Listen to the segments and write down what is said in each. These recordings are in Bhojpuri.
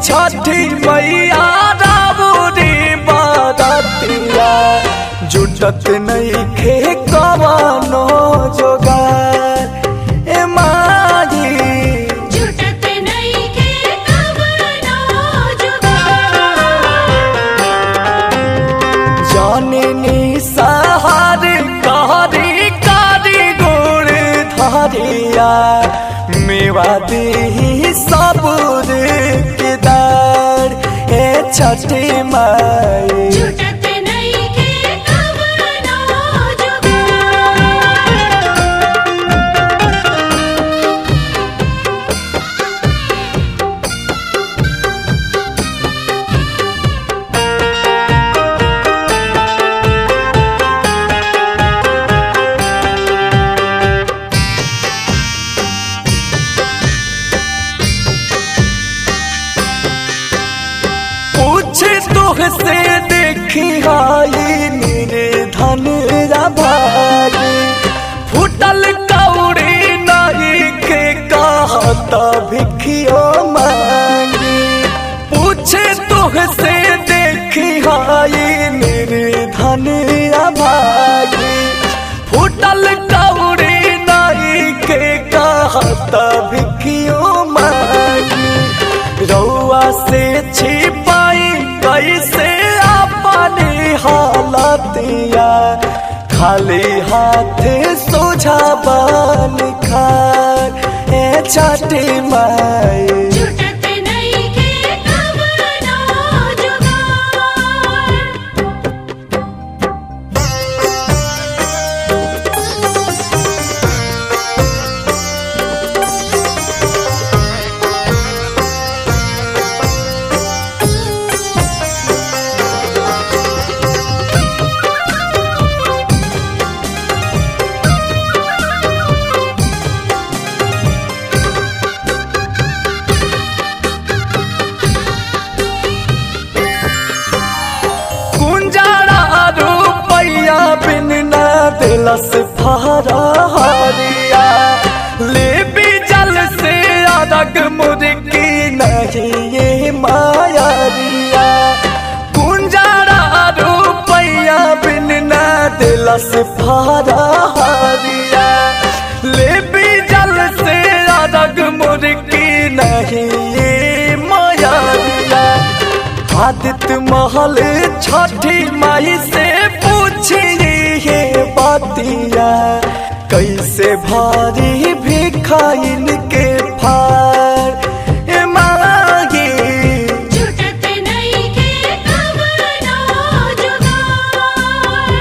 छठी मैया रावरी बारातिया जुटत नइखे कवनो जोगार ए माई जुटत नइखे कवनो जोगार जननी सहार कहरी कारी गोड़ धरिया मेवा दी सबूर के दार ए छठी माई जुटत नइखे कवनो जोगार से देखी आई मेरे धन भागी फुटल कौड़ी नाई के कहता भिखियो मांगी पूछे तुहसे देखी आई मेरे धन भागी फुटल कौड़ी नाई के कहता भिखियो मांगी रउआ से छिपाई कैसे अपनी हालतिया खाली हाथ सोझा बन खार ए छठी माई जुटत नइखे कवनो जोगार बिन न दिलस फहरा हरिया ले भी जल से अरग मुर्गी नहीं ये मायारिया कुंजारा रुपैया बिन न दिलस फहरा हरिया ले भी जल से अरग मुर्गी नहीं ये मायारिया आदित्य महल छठी माई से पूछिए बातिया कैसे भारी भिखाइन के फार ए मांगी जुटत नइखे कवनो जोगार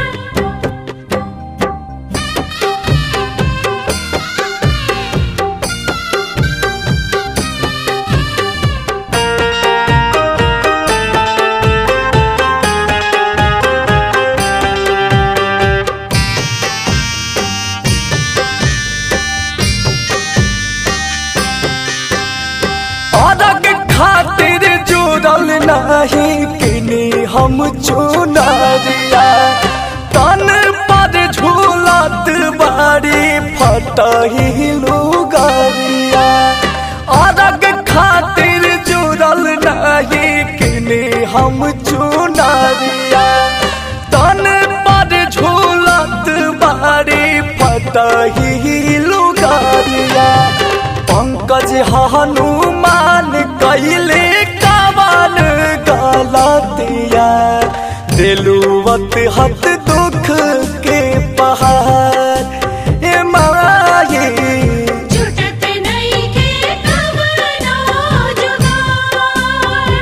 खातिर जुड़ल नहीं किनी हम चुनरिया तन पर झूलत बारी फटही लुगरिया अरग खातिर जुड़ल नहीं किनी हम चुनरिया तन पर झूलत बारी फटही लुगरिया पंकज हनुमान कैले कावन गलतिया दिलुवत हत दुख के पहाड़ ए माई जुटत नइखे कवनो जोगार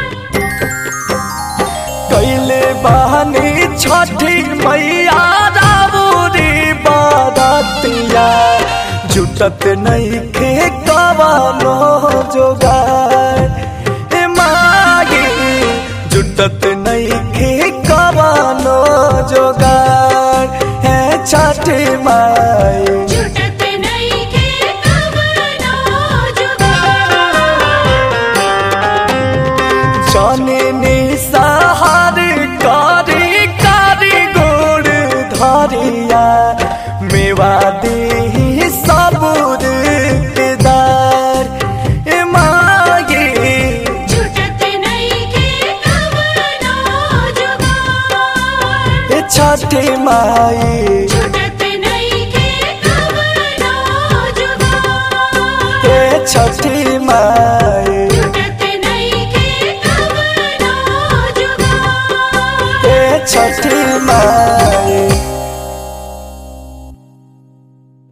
कैले बहनी छठी मैया रावरी बारातिया जुटत नइखे कवनो जोगार ए माई जुटत नइखे कवनो जोगार है छठी माई जुटत नइखे कवनो जोगार जननी सहार कारी कारी गोड़ धरिया मेवा दी सबूर के दार ए माई जुटत माई